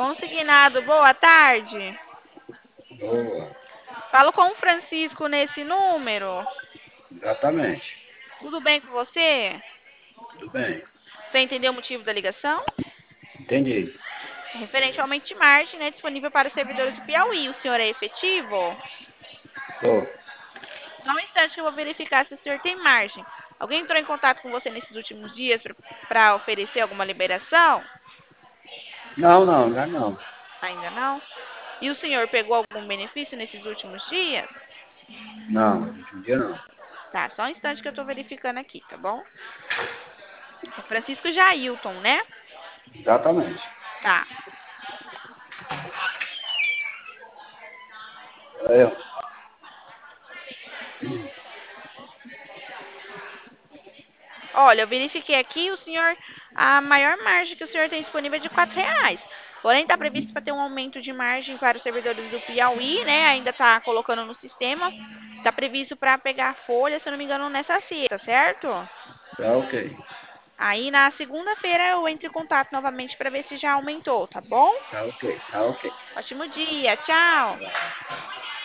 Consignado, boa tarde. Boa, Falo com o Francisco nesse número. exatamente. Tudo bem com você? Tudo bem. Você entendeu o motivo da ligação? Entendi. Referente ao aumento de margem, né, disponível para os servidores do Piauí. O senhor é efetivo? Tô. Só um instante que eu vou verificar se o senhor tem margem. Alguém entrou em contato com você nesses últimos dias para oferecer alguma liberação? Não, ainda não. Ainda não? E o senhor pegou algum benefício nesses últimos dias? Não, hoje em dia não. Tá, só um instante que eu estou verificando aqui, tá bom? É Francisco Jailton, né? Exatamente. Tá. É, Olha, eu verifiquei aqui, a maior margem que o senhor tem disponível é de R$ 4. Porém, está previsto para ter um aumento de margem para os servidores do Piauí, né? Ainda está colocando no sistema. Está previsto para pegar folha, se eu não me engano, nessa sexta, certo? tá ok. Aí na segunda-feira eu entro em contato novamente para ver se já aumentou, tá bom? Tá ok, tá ok. Ótimo dia, tchau!